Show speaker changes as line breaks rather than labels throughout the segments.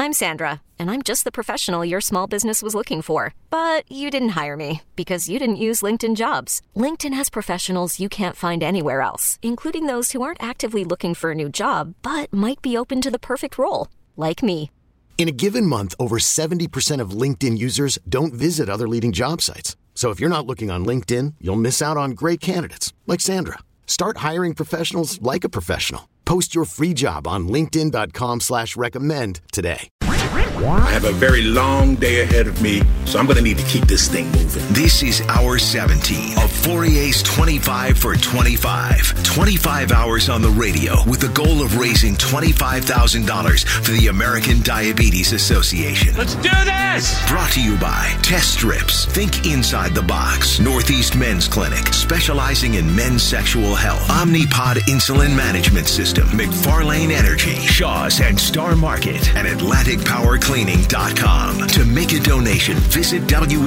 I'm Sandra, and I'm just the professional your small business was looking for. But you didn't hire me because you didn't use LinkedIn Jobs. LinkedIn has professionals you can't find anywhere else, including those who aren't actively looking for a new job, but might be open to the perfect role, like me.
In a given month, over 70% of LinkedIn users don't visit other leading job sites. So if you're not looking on LinkedIn, you'll miss out on great candidates like Sandra. Start hiring professionals like a professional. Post your free job on linkedin.com/recommend today.
I have a very long day ahead of me, so I'm going to need to keep this thing moving.
This is hour 17 of Fourier's 25 for 25. 25 hours on the radio with the goal of raising $25,000 for the American Diabetes Association.
Let's do this!
Brought to you by Test Strips. Think inside the box. Northeast Men's Clinic, specializing in men's sexual health. Omnipod Insulin Management System. McFarlane Energy. Shaw's and Star Market. And AtlanticPowerCleaning.com. To make a donation, visit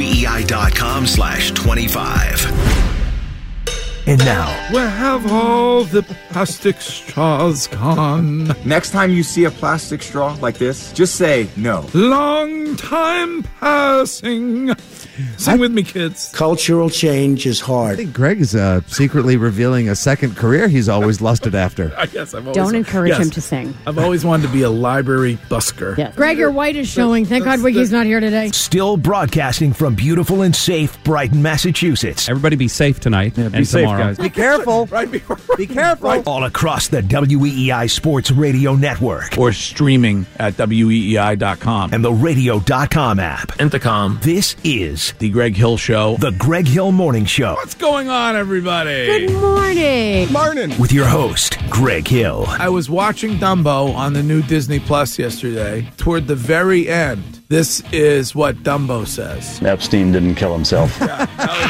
weei.com/25.
And now, where have all the plastic straws gone?
Next time you see a plastic straw like this, just say no.
Long time passing. Sing with me, kids.
Cultural change is hard.
I think Greg is secretly revealing a second career he's always lusted after.
I guess I've always
Don't encourage him to sing.
I've always wanted to be a library busker.
Yes. Greg, your white is showing. Thank God Wiggy's not here today.
Still broadcasting from beautiful and safe Brighton, Massachusetts.
Everybody be safe tonight and
be safe,
tomorrow.
guys. Be careful. Be careful.
Right. All across the WEEI Sports Radio Network.
Or streaming at weei.com.
And the radio.com app.
Intercom.
This is
The Greg Hill Show.
The Greg Hill Morning Show.
What's going on, everybody?
Good morning.
Morning.
With your host, Greg Hill.
I was watching Dumbo on the new Disney Plus yesterday. Toward the very end, this is what Dumbo says.
Epstein didn't kill himself.
Yeah,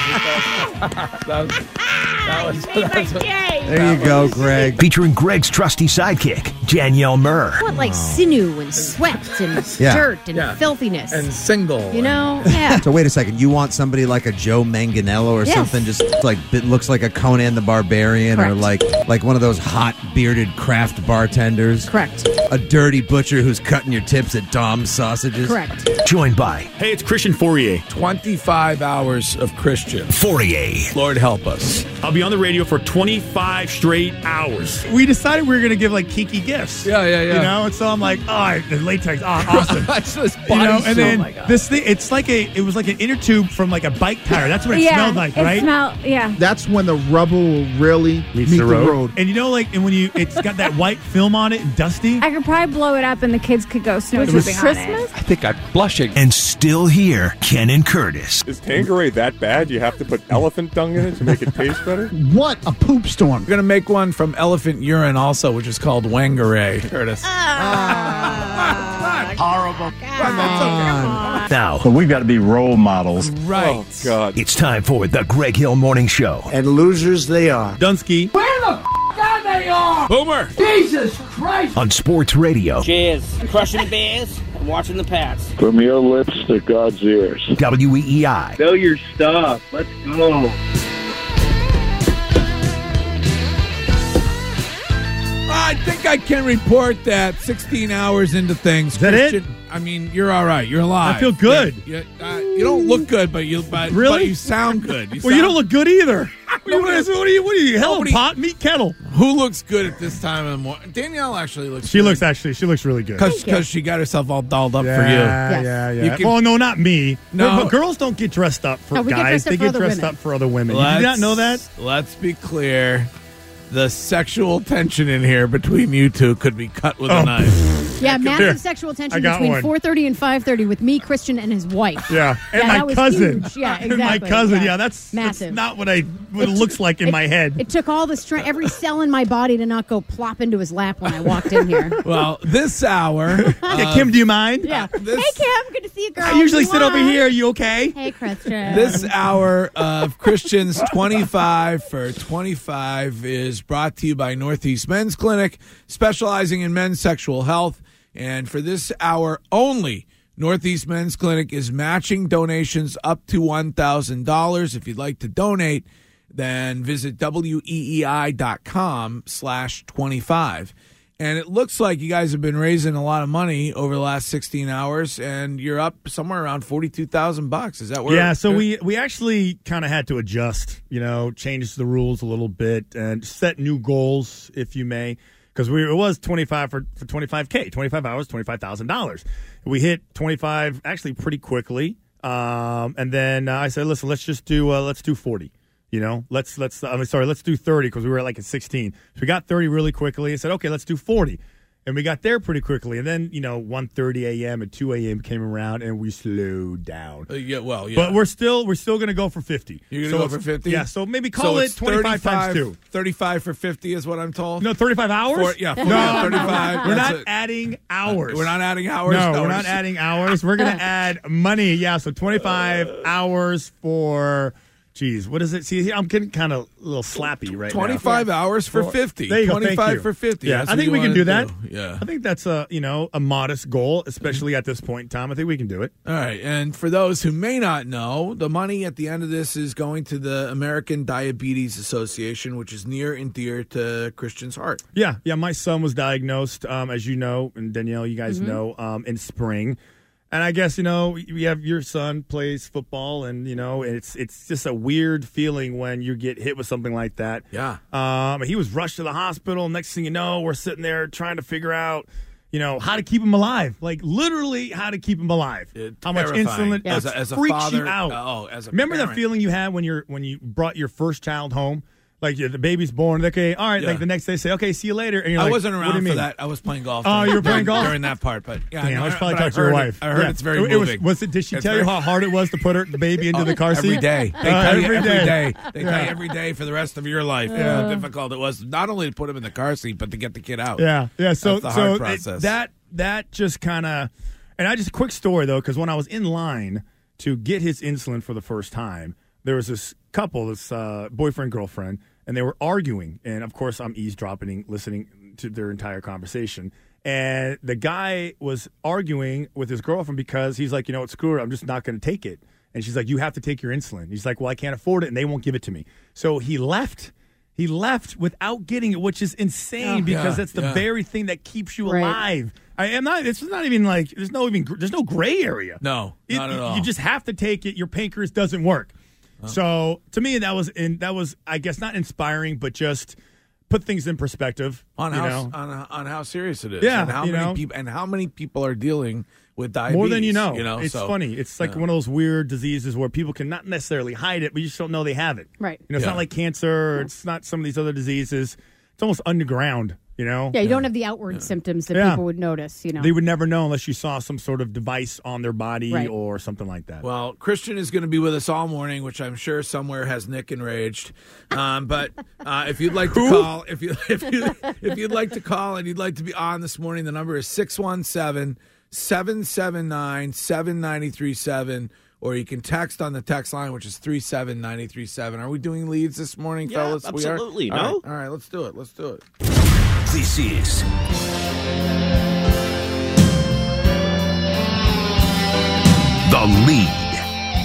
There you go, Greg.
Featuring Greg's trusty sidekick, Danielle Murr.
I want like sinew and sweat and dirt and filthiness.
And single.
You know? Yeah.
So wait a second. You want somebody like a Joe Manganiello or something, just like it looks like a Conan the Barbarian,
Correct.
or like one of those hot bearded craft bartenders.
Correct.
A dirty butcher who's cutting your tips at Dom's Sausages.
Correct.
Joined by
Hey, it's Christian Fourier.
25 hours of Christian.
Fourier.
Lord help us.
I'll be on the radio for 25 straight hours.
We decided we were going to give like kinky gifts.
Yeah.
You know, and so I'm like, the latex, awesome.
This
You know, and then
Oh my God.
this thing, it was like an inner tube from like a bike tire. That's what it smelled like, right?
That's when the rubber will really meet the road.
And you know, like, and when it's got that white film on it and dusty.
I could probably blow it up and the kids could go snowshoeing on it.
I think I'm blushing.
And still here, Ken and Curtis.
Is Tanqueray that bad? You have to put elephant dung in it to make it taste better?
What a poop storm.
We're going to make one from elephant urine also, which is called Wangaray. Curtis.
Horrible.
Now,
But we've got to be role models.
Right.
Oh, God.
it's time for the Greg Hill Morning Show.
And losers they are.
Dunsky.
Where the are they all?
Boomer.
Jesus Christ.
On Sports Radio.
Cheers. Crushing the Bears and watching the Pats.
From your lips to God's ears.
WEEI.
Know your stuff. Let's go.
I think I can report that 16 hours into things.
Is that
Christian,
it?
I mean, you're all right. You're alive.
I feel good.
You don't look good, but you sound good.
You don't look good either. What are you? Hell, pot, meat, kettle.
Who looks good at this time of the morning? Danielle actually looks.
She looks really good.
Because she got herself all dolled up for you.
Yeah. Well, no, not me.
No.
But girls don't get dressed up for guys. They get dressed up for other women. You did not know that?
Let's be clear. The sexual tension in here between you two could be cut with a knife.
Yeah, massive sexual tension between 4:30 and 5:30 with me, Christian, and his wife.
Yeah, and
that
my
was
cousin.
Huge. Yeah,
And
exactly.
my cousin. Yeah, that's
massive.
That's not what it looks like in my head.
It took all the strength, every cell in my body to not go plop into his lap when I walked in here.
Well, this hour.
Kim, do you mind?
Yeah. Hey, Kim, good to see you, girl.
I usually sit over here. Are you okay?
Hey, Christian.
This hour of Christian's 25 for 25 is brought to you by Northeast Men's Clinic, specializing in men's sexual health. And for this hour only, Northeast Men's Clinic is matching donations up to $1,000. If you'd like to donate, then visit weei.com/25. And it looks like you guys have been raising a lot of money over the last 16 hours, and you're up somewhere around $42,000. Is that where?
Yeah, so we actually kind of had to adjust, change the rules a little bit and set new goals, if you may, because it was 25 for 25K, 25 hours, $25,000. We hit 25 actually pretty quickly, and then I said, listen, let's do 40. Let's do 30 because we were at 16. So we got 30 really quickly. I said, okay, let's do 40. And we got there pretty quickly. And then, 1:30 a.m. and 2 a.m. came around and we slowed down.
Yeah.
But we're still going to go for 50.
You're going to go for 50?
Yeah, so maybe call it 25 times 2.
35 for 50 is what I'm told.
No, 35 hours?
No,
35. We're not adding hours.
We're not adding hours?
No, we're not adding hours. We're going to add money. Yeah, so 25 hours for... Geez, what is it? See, I'm getting kind of a little slappy right
25
now.
hours for 50.
There you go.
25 for 50.
Yeah, I think we can do that.
Yeah.
I think that's a modest goal, especially at this point in time. I think we can do it.
All right. And for those who may not know, the money at the end of this is going to the American Diabetes Association, which is near and dear to Christian's heart.
Yeah. My son was diagnosed, as you know, and Danielle, you guys know, in spring. And I guess, we have your son plays football, and, it's just a weird feeling when you get hit with something like that.
Yeah.
He was rushed to the hospital. Next thing you know, we're sitting there trying to figure out, how to keep him alive. Like, literally how to keep him alive. How much insulin.
As a
freaks
father,
you out.
As a
Remember
parent.
that feeling you had when you brought your first child home? Like, the baby's born. Okay, all right. Yeah. Like, the next day, say, okay, see you later. And you're
I wasn't around for that. I was playing golf.
Oh, you were playing golf?
During that part. But yeah,
I was probably talking to your wife.
I heard it's very moving.
Did she tell you how hard it was to put the baby into the car seat?
Every day. They tell you every day. They tell you
Yeah.
every day for the rest of your life how difficult it was, not only to put him in the car seat, but to get the kid out.
Yeah. So,
that's the hard process.
That just kind of, and I just a quick story, though, because when I was in line to get his insulin for the first time, there was this couple, this boyfriend, girlfriend, and they were arguing. And, of course, I'm eavesdropping, listening to their entire conversation. And the guy was arguing with his girlfriend because he's like, screw it, I'm just not going to take it. And she's like, you have to take your insulin. He's like, well, I can't afford it, and they won't give it to me. So he left. He left without getting it, which is insane because that's the very thing that keeps you alive. It's not even like there's no gray area.
No, not at all.
You just have to take it. Your pancreas doesn't work. So to me, that was I guess not inspiring, but just put things in perspective
on how serious it is.
Yeah,
and how many people are dealing with diabetes.
More than you know. It's funny. It's like one of those weird diseases where people can not necessarily hide it, but you just don't know they have it.
Right.
It's not like cancer. Or it's not some of these other diseases. It's almost underground.
Yeah, you don't have the outward symptoms that people would notice,
They would never know unless you saw some sort of device on their body or something like that.
Well, Christian is going to be with us all morning, which I'm sure somewhere has Nick enraged. But if you'd like to call, if you'd like to call and you'd like to be on this morning, the number is 617-779-7937, or you can text on the text line, which is 37937. Are we doing leads this morning, fellas?
Absolutely.
We are?
No?
All right, let's do it.
This is The Lead.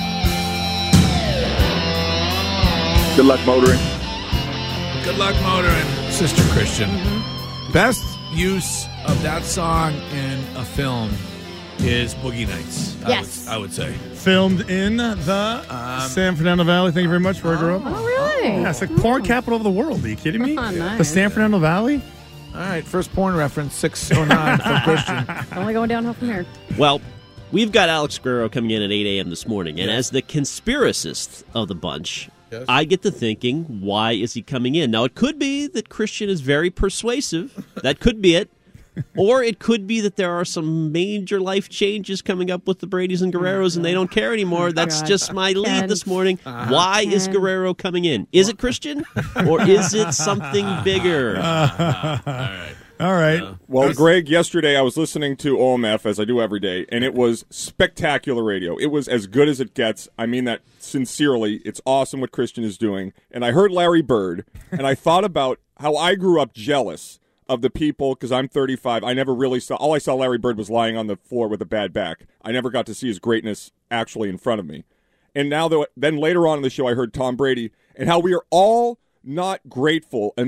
Good luck motoring.
Good luck motoring, Sister Christian. Best use of that song in a film is Boogie Nights.
Yes.
I would say.
Filmed in the San Fernando Valley. Thank you very much, where I grew up.
Oh, really?
Yeah, it's like porn capital of the world. Are you kidding me?
Oh, nice.
The San Fernando Valley?
All right, first porn reference, 609 from Christian.
Only going downhill from here.
Well, we've got Alex Guerrero coming in at 8 a.m. this morning, and as the conspiracist of the bunch, I get to thinking, why is he coming in? Now, it could be that Christian is very persuasive. That could be it. Or it could be that there are some major life changes coming up with the Bradys and Guerreros, and they don't care anymore. That's just my lead this morning. Why is Guerrero coming in? Is it Christian, or is it something bigger?
All right.
Well, Greg, yesterday I was listening to OMF, as I do every day, and it was spectacular radio. It was as good as it gets. I mean that sincerely. It's awesome what Christian is doing. And I heard Larry Bird, and I thought about how I grew up jealous of the people, because I'm 35. I never really saw, all I saw Larry Bird was lying on the floor with a bad back. I never got to see his greatness actually in front of me. And now, then later on in the show, I heard Tom Brady, and how we are all not grateful enough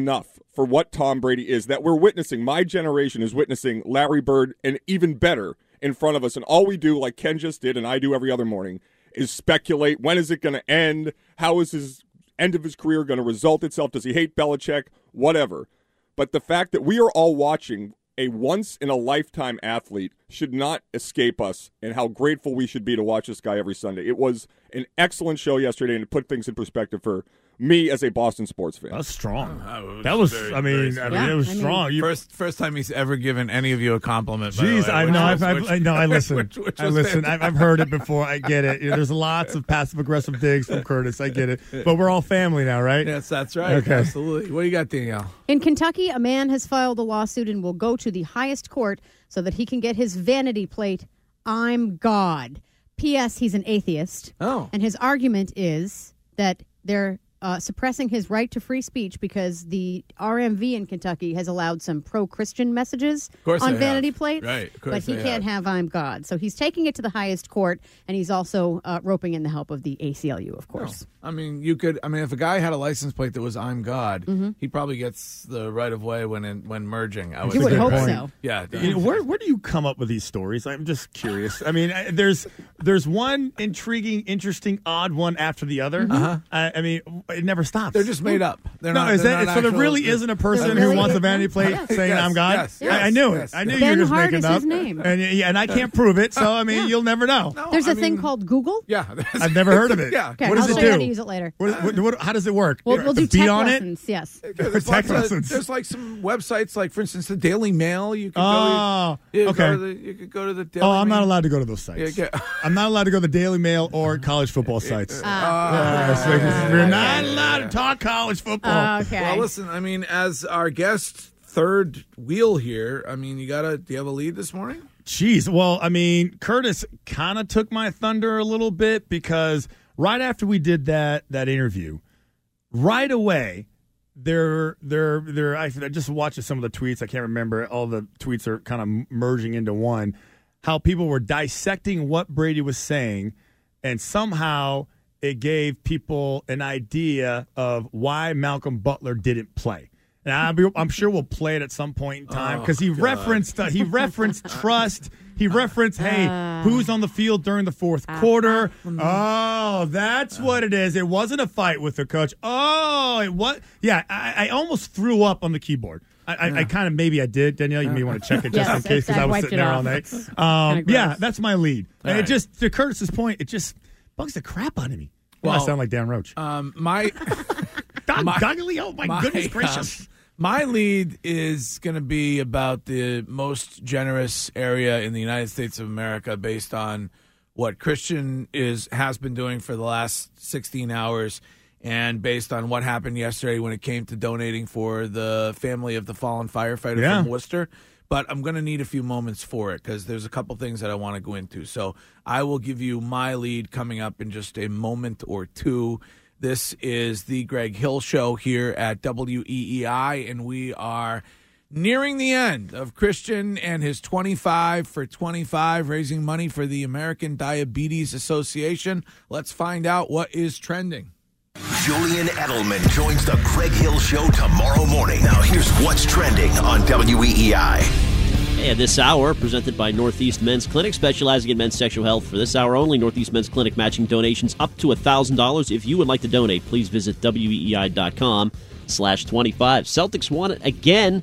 for what Tom Brady is that we're witnessing. My generation is witnessing Larry Bird, and even better, in front of us. And all we do, like Ken just did and I do every other morning, is speculate. When is it going to end? How is his end of his career going to result itself? Does he hate Belichick? Whatever. But the fact that we are all watching a once-in-a-lifetime athlete should not escape us, and how grateful we should be to watch this guy every Sunday. It was an excellent show yesterday, and to put things in perspective for me as a Boston sports fan.
That's strong. That was it was strong.
First time he's ever given any of you a compliment.
Jeez,
by the way,
I know. I listen.
which
I
was
listen.
fantastic.
I've heard it before. I get it. There's lots of passive-aggressive digs from Curtis. I get it. But we're all family now, right?
Yes, that's right.
Okay.
Absolutely. What do you got, Danielle?
In Kentucky, a man has filed a lawsuit and will go to the highest court so that he can get his vanity plate, "I'm God." P.S. He's an atheist.
Oh.
And his argument is that they're suppressing his right to free speech because the RMV in Kentucky has allowed some pro-Christian messages on vanity plates.
Right.
But he can't have "I'm God." So he's taking it to the highest court, and he's also roping in the help of the ACLU, of course.
I mean, if a guy had a license plate that was "I'm God," he probably gets the right of way when merging.
You would hope so.
Yeah.
Where do you come up with these stories? I'm just curious. I mean, there's one intriguing, interesting, odd one after the other. I mean, it never stops.
They're just made up.
So there really isn't a person who wants a vanity plate saying "I'm God"?
Yes,
I knew it. I knew you were just
Ben Hart
making
is
it up.
his name.
And I can't prove it, so I mean, you'll never know.
There's a thing called Google.
Yeah.
I've never heard of it.
Yeah.
Okay,
What does
I'll
it
show you how
do?
to use it later.
How does it work?
We'll do
Be
tech
on
lessons, yes.
There's
Tech
lots of-
lessons.
There's like some websites, like for instance, the Daily Mail. You can
okay.
You could go to the Daily
Oh, I'm
Mail.
not allowed to go to those sites.
Yeah,
I'm not allowed to go to the Daily Mail or college football sites.
Ah.
We're not allowed to talk college football.
Okay.
Well, listen, I mean, as our guest third wheel here, I mean, do you have a lead this morning?
Jeez. Well, I mean, Curtis kind of took my thunder a little bit because right after we did that interview, right away, I just watched some of the tweets. I can't remember. All the tweets are kind of merging into one. How people were dissecting what Brady was saying, and somehow it gave people an idea of why Malcolm Butler didn't play. And I'm sure we'll play it at some point in time because he referenced trust. He referenced, hey, who's on the field during the fourth quarter? Oh, that's what it is. It wasn't a fight with the coach. Oh, it was. Yeah, I almost threw up on the keyboard. I kind of maybe I did. Danielle, you may want to check it just in case because I was sitting there all night. Yeah, that's my lead. And it just, to Curtis's point, it just bugs the crap out of me. Well, I sound like Dan Roach.
Don
Goggly, oh my goodness gracious.
My lead is going to be about the most generous area in the United States of America based on what Christian has been doing for the last 16 hours and based on what happened yesterday when it came to donating for the family of the fallen firefighter from Worcester. But I'm going to need a few moments for it because there's a couple things that I want to go into. So I will give you my lead coming up in just a moment or two. This is the Greg Hill Show here at WEEI, and we are nearing the end of Christian and his 25 for 25, raising money for the American Diabetes Association. Let's find out what is trending.
Julian Edelman joins the Greg Hill Show tomorrow morning. Now here's what's trending on WEEI.
And this hour, presented by Northeast Men's Clinic, specializing in men's sexual health. For this hour only, Northeast Men's Clinic matching donations up to $1,000. If you would like to donate, please visit weei.com/25. Celtics won it again,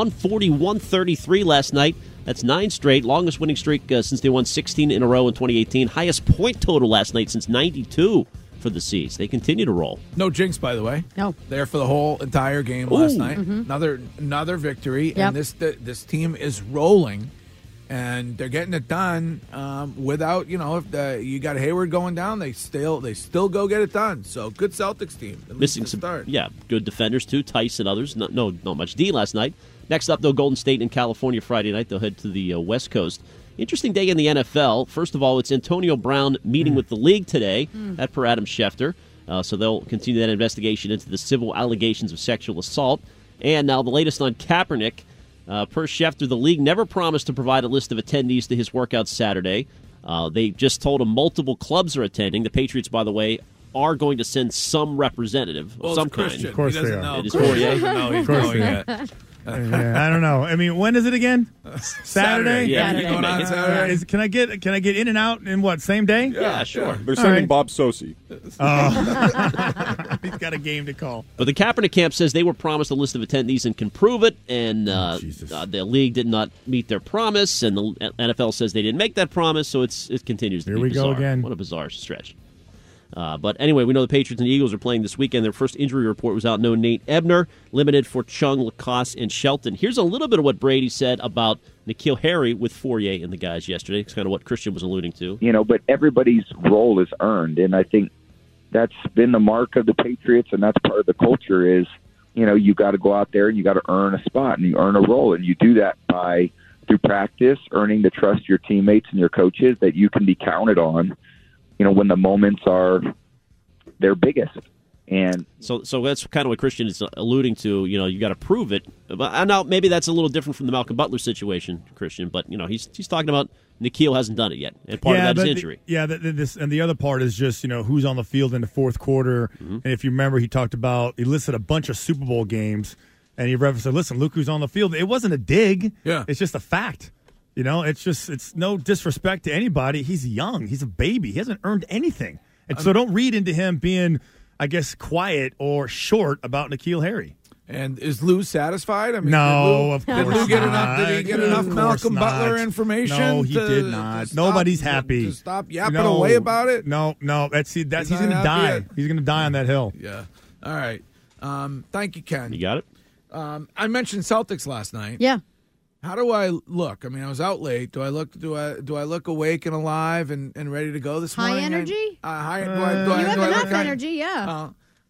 140-133 last night. That's 9 straight, longest winning streak since they won 16 in a row in 2018. Highest point total last night since 92 for the C's. They continue to roll.
No jinx, by the way.
No.
There for the whole entire game last night. Another victory, and this team is rolling, and they're getting it done without, if you got Hayward going down, they still go get it done. So good Celtics team.
Missing some
start.
Yeah, good defenders too. Tice and others. Not much D last night. Next up, though, Golden State in California Friday night. They'll head to the West Coast. Interesting day in the NFL. First of all, it's Antonio Brown meeting with the league today, that per Adam Schefter. So they'll continue that investigation into the civil allegations of sexual assault. And now the latest on Kaepernick. Per Schefter, the league never promised to provide a list of attendees to his workout Saturday. They just told him multiple clubs are attending. The Patriots, by the way, are going to send some representative of some kind.
Of course they are.
It is Fourier.
He doesn't know he's going yet.
I don't know. I mean, when is it again? Saturday.
Yeah,
Saturday.
you can make it.
Saturday.
Can I get in and out in what, same day?
Yeah, sure.
They're sending Bob Sosi.
He's got a game to call.
But the Kaepernick camp says they were promised a list of attendees and can prove it, and the league did not meet their promise, and the NFL says they didn't make that promise, so it continues to be bizarre.
Here we go again.
What a bizarre stretch. But anyway, we know the Patriots and the Eagles are playing this weekend. Their first injury report was out. No Nate Ebner, limited for Chung, Lacoste, and Shelton. Here's a little bit of what Brady said about N'Keal Harry with Fourier and the guys yesterday. It's kind of what Christian was alluding to.
But everybody's role is earned, and I think that's been the mark of the Patriots, and that's part of the culture is, you got to go out there and you got to earn a spot and you earn a role, and you do that through practice, earning the trust of your teammates and your coaches that you can be counted on, when the moments are their biggest. And
so that's kind of what Christian is alluding to. You got to prove it. But I know maybe that's a little different from the Malcolm Butler situation, Christian. But he's talking about N'Keal hasn't done it yet, and part of that is injury.
And the other part is just who's on the field in the fourth quarter. Mm-hmm. And if you remember, he listed a bunch of Super Bowl games, and he referenced, "Listen, look who's on the field." It wasn't a dig.
Yeah,
it's just a fact. It's no disrespect to anybody. He's young. He's a baby. He hasn't earned anything. And so don't read into him being, I guess, quiet or short about N'Keal Harry.
And is Lou satisfied? I mean,
of course
did Lou get
not.
Did he get enough Malcolm Butler information?
No, he did not. Nobody's happy.
To stop yapping away about it?
No. He's going to die. He's going to die on that hill.
Yeah. All right. Thank you, Ken.
You got it?
I mentioned Celtics last night.
Yeah.
How do I look? I mean, I was out late. Do I look awake and alive and ready to go this morning?
High energy?
You have
enough energy, yeah.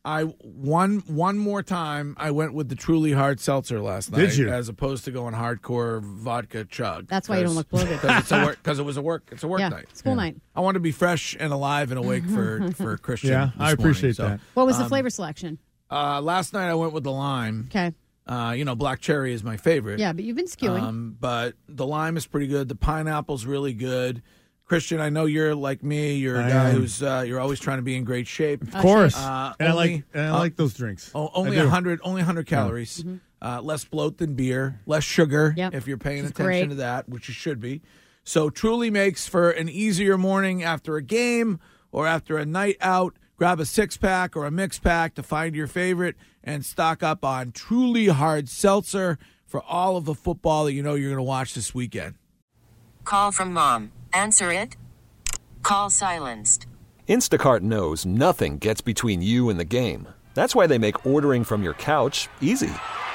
One more time, I went with the Truly Hard Seltzer last night.
Did you?
As opposed to going hardcore vodka chug.
That's why you don't look bloated.
Because it was a work night.
School night.
I want to be fresh and alive and awake for Christian.
Yeah, I appreciate that.
What was the flavor selection?
Last night I went with the lime.
Okay.
Black cherry is my favorite.
Yeah, but you've been skewing.
But the lime is pretty good. The pineapple's really good. Christian, I know you're like me. You're a guy who's you're always trying to be in great shape.
Of course. I like those drinks.
Only 100 calories. Mm-hmm. Less bloat than beer. Less sugar.
Yep.
If you're paying attention to that, which you should be. So Truly makes for an easier morning after a game or after a night out. Grab a 6-pack or a mix pack to find your favorite and stock up on Truly Hard Seltzer for all of the football that you're going to watch this weekend.
Call from mom. Answer it. Call silenced.
Instacart knows nothing gets between you and the game. That's why they make ordering from your couch easy.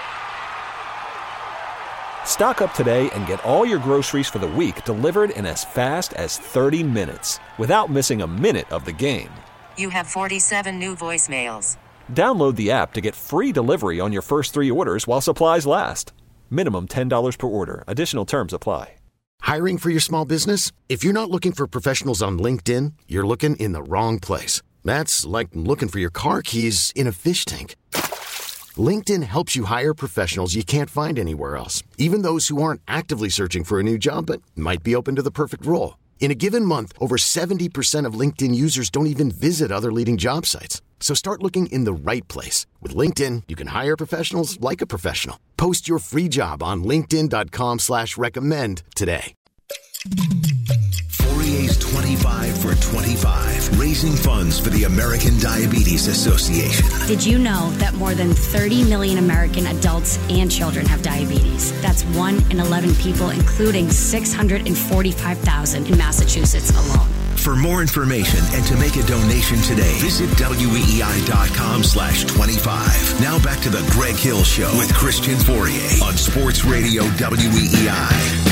Stock up today and get all your groceries for the week delivered in as fast as 30 minutes without missing a minute of the game.
You have 47 new voicemails.
Download the app to get free delivery on your first 3 orders while supplies last. Minimum $10 per order. Additional terms apply.
Hiring for your small business? If you're not looking for professionals on LinkedIn, you're looking in the wrong place. That's like looking for your car keys in a fish tank. LinkedIn helps you hire professionals you can't find anywhere else, even those who aren't actively searching for a new job but might be open to the perfect role. In a given month, over 70% of LinkedIn users don't even visit other leading job sites. So start looking in the right place. With LinkedIn, you can hire professionals like a professional. Post your free job on linkedin.com/recommend today.
Fourier's 25 for 25, raising funds for the American Diabetes Association.
Did you know that more than 30 million American adults and children have diabetes? That's 1 in 11 people, including 645,000 in Massachusetts alone.
For more information and to make a donation today, visit weei.com/25. Now back to the Greg Hill Show with Christian Fourier on Sports Radio WEEI.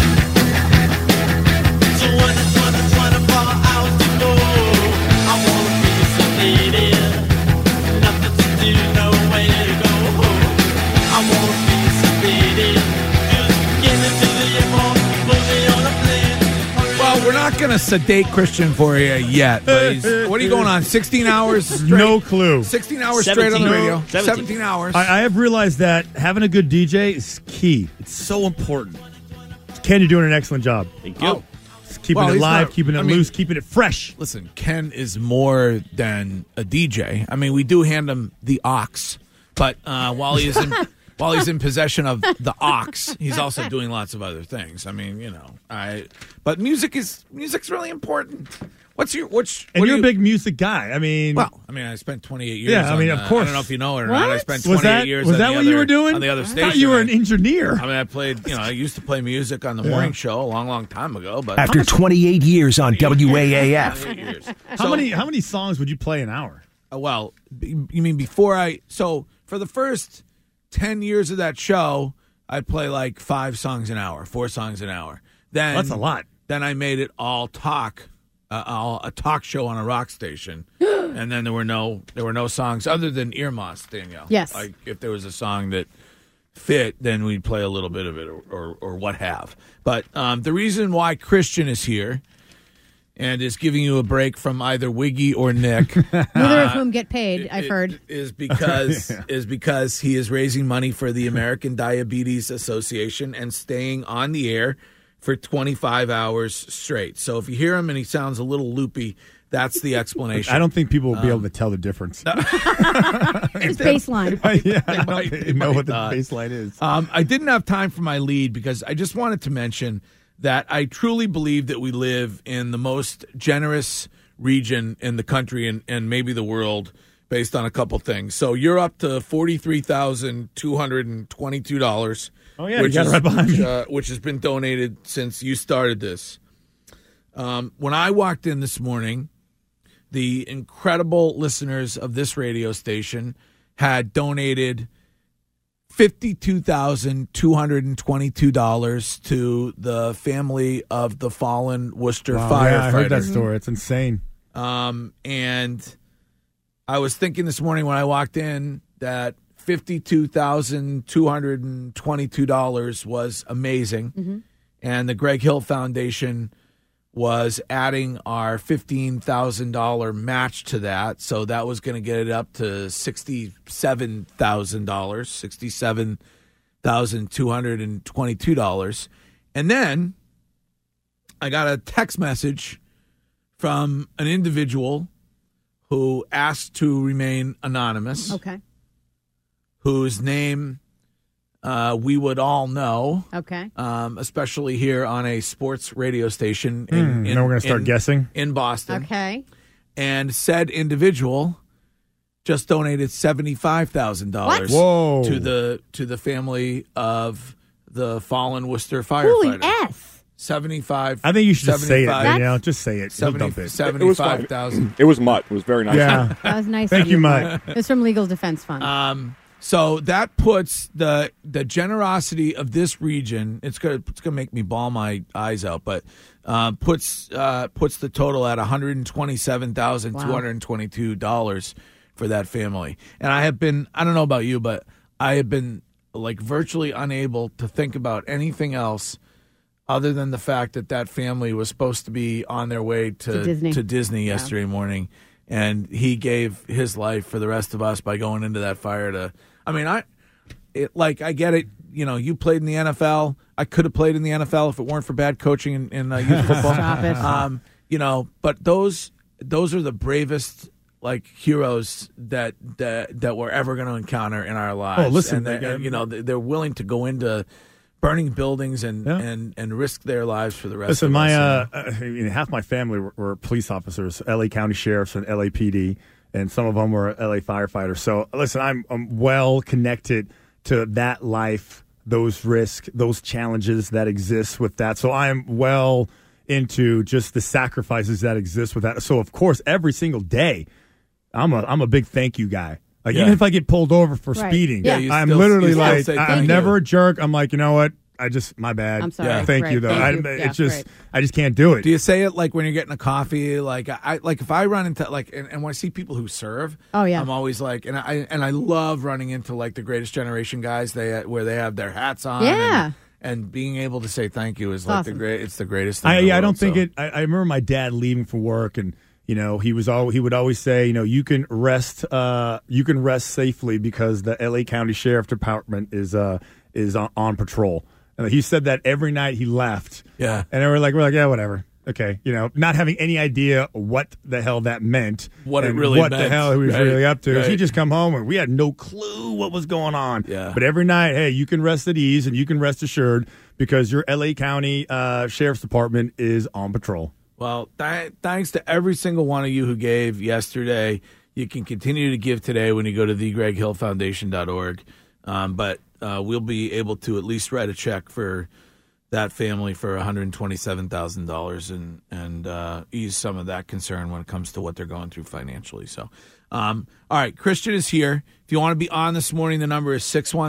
We're not going to sedate Christian Fourier yet. But what are you going on? 16 hours straight?
No clue.
16 hours straight on the radio. 17 hours.
I have realized that having a good DJ is key. It's so important. Ken, you're doing an excellent job.
Thank you.
just keeping it live, keeping it loose, keeping it fresh.
Listen, Ken is more than a DJ. I mean, we do hand him the aux, but while he's in possession of the aux, he's also doing lots of other things. I mean, but music's really important.
You're a big music guy. I mean,
I spent 28 years.
Yeah, I mean, of course.
I don't know if you know it or not. I spent 28 years.
Was that what you were doing
on the other station?
I thought you were an engineer.
I mean, I played. I used to play music on the morning show a long time ago. But
after 28 years on WAAF,
how many songs would you play an hour?
Well, you mean before I? So for the first 10 years of that show, I'd play like 5 songs an hour, 4 songs an hour. Then
that's a lot.
Then I made it all talk. A talk show on a rock station, and then there were no songs other than Ear Moss, Danielle.
Yes,
like if there was a song that fit, then we'd play a little bit of it or what have. But the reason why Christian is here and is giving you a break from either Wiggy or Nick,
neither of whom get paid, I've heard,
is because he is raising money for the American Diabetes Association and staying on the air for 25 hours straight. So if you hear him and he sounds a little loopy, that's the explanation.
I don't think people will be able to tell the difference.
It's baseline.
They know what the baseline is.
I didn't have time for my lead because I just wanted to mention that I truly believe that we live in the most generous region in the country and maybe the world based on a couple things. So you're up to $43,222.
Oh, yeah, you got it right behind me.
Which has been donated since you started this. When I walked in this morning, the incredible listeners of this radio station had donated $52,222 to the family of the fallen Worcester firefighter.
Yeah, I heard that story. It's insane.
And I was thinking this morning when I walked in that $52,222 was amazing.
Mm-hmm.
And the Greg Hill Foundation was adding our $15,000 match to that. So that was going to get it up to $67,000, $67,222. And then I got a text message from an individual who asked to remain anonymous.
Okay.
Whose name we would all know.
Okay.
Especially here on a sports radio station.
Now we're going to start guessing.
In Boston.
Okay.
And said individual just donated $75,000
Whoa.
to the family of the fallen Worcester firefighter.
Holy S.
75.
I think you should just say it, Danielle. Just say it. Don't dump it.
75,000.
It was Mutt. It was very nice.
Yeah.
That was nice.
Thank you, Mutt.
It's from Legal Defense Fund.
So that puts the generosity of this region. It's gonna make me bawl my eyes out, but puts the total at $127,222 for that family. And I don't know about you, but I have been like virtually unable to think about anything else other than the fact that family was supposed to be on their way to Disney yesterday morning. And he gave his life for the rest of us by going into that fire I get it. You played in the NFL. I could have played in the NFL if it weren't for bad coaching in youth football.
Stop it.
But those are the bravest heroes that we're ever going to encounter in our lives.
Oh, listen,
they're willing to go into burning buildings and risk their lives for the rest of us.
Half my family were police officers, L.A. County sheriffs and LAPD, and some of them were L.A. firefighters. So, listen, I'm well connected to that life, those risks, those challenges that exist with that. So I am well into just the sacrifices that exist with that. So, of course, every single day, I'm a big thank you guy. Even if I get pulled over for speeding, I'm literally I'm never a jerk. I'm like, you know what? My bad.
I'm sorry.
Thank you, though. I just can't do it.
Do you say it when you're getting a coffee? If I run into and when I see people who serve, I'm always and I love running into the Greatest Generation guys where they have their hats on. And being able to say thank you is
awesome.
It's the greatest thing.
I don't think it. I remember my dad leaving for work and. He would always say, you can rest safely because the L.A. County Sheriff Department is on patrol. And he said that every night he left.
Yeah.
And we're like, yeah, whatever. Okay, not having any idea what the hell that meant.
What it really
meant. What the hell he was really up to.
Right.
He just come home and we had no clue what was going on.
Yeah.
But every night, hey, you can rest at ease and you can rest assured because your L.A. County Sheriff's Department is on patrol.
Well, thanks to every single one of you who gave yesterday. You can continue to give today when you go to thegreghillfoundation.org. But we'll be able to at least write a check for that family for $127,000 and ease some of that concern when it comes to what they're going through financially. So, all right, Christian is here. If you want to be on this morning, the number is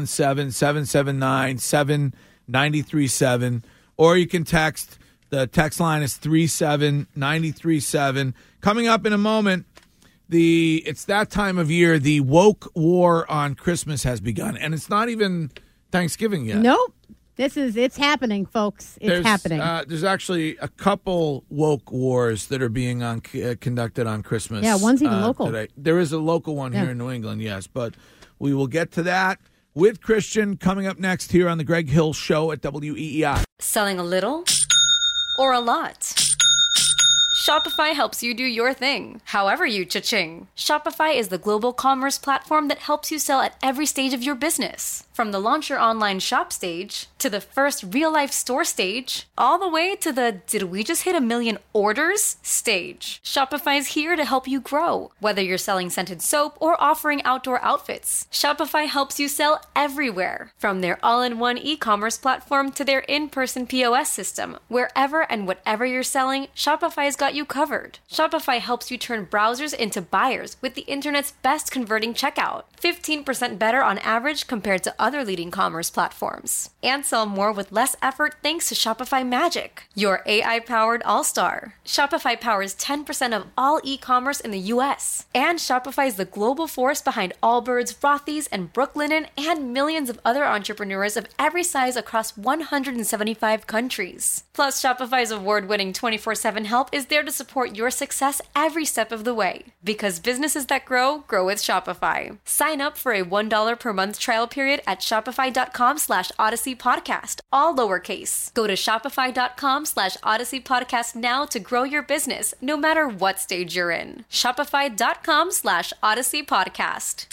617-779-7937, or you can text. The text line is 37937. Coming up in a moment, it's that time of year. The woke war on Christmas has begun, and it's not even Thanksgiving yet.
Nope. It's happening, folks. It's happening.
There's actually a couple woke wars that are being conducted on Christmas.
Yeah, one's even local.
Today. There is a local one here in New England, yes. But we will get to that with Christian coming up next here on the Greg Hill Show at WEEI.
Selling a little or a lot? Shopify helps you do your thing, however you cha-ching. Shopify is the global commerce platform that helps you sell at every stage of your business. From the launch your online shop stage, to the first real-life store stage, all the way to the did we just hit 1 million orders stage. Shopify is here to help you grow. Whether you're selling scented soap or offering outdoor outfits, Shopify helps you sell everywhere. From their all-in-one e-commerce platform to their in-person POS system, wherever and whatever you're selling, Shopify's got you covered. Shopify helps you turn browsers into buyers with the internet's best converting checkout. 15% better on average compared to other leading commerce platforms. And sell more with less effort thanks to Shopify Magic, your AI-powered all-star. Shopify powers 10% of all e-commerce in the U.S. And Shopify is the global force behind Allbirds, Rothy's, and Brooklinen, and millions of other entrepreneurs of every size across 175 countries. Plus, Shopify's award-winning 24/7 help is there to support your success every step of the way. Because businesses that grow with Shopify. Sign up for a $1 per month trial period at shopify.com/Odyssey Podcast, all lowercase. Go to shopify.com/Odyssey Podcast now to grow your business, no matter what stage you're in. Shopify.com/Odyssey Podcast.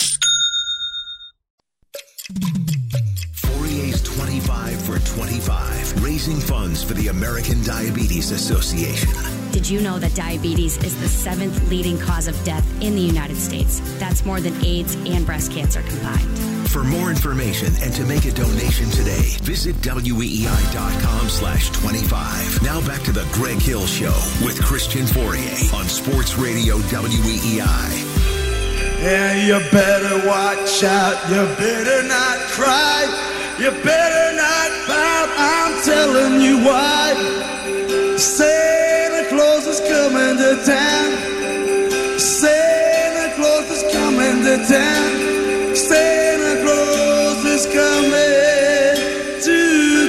4EA's 25 for 25, raising funds for the American Diabetes Association.
Did you know that diabetes is the 7th leading cause of death in the United States? That's more than AIDS and breast cancer combined.
For more information and to make a donation today, visit WEEI.com/25. Now back to the Greg Hill Show with Christian Fourier on Sports Radio WEEI.
Yeah, you better watch out. You better not cry. You better not pout. I'm telling you why. Santa Claus is coming to town. Santa Claus is coming to town. Santa Claus is coming to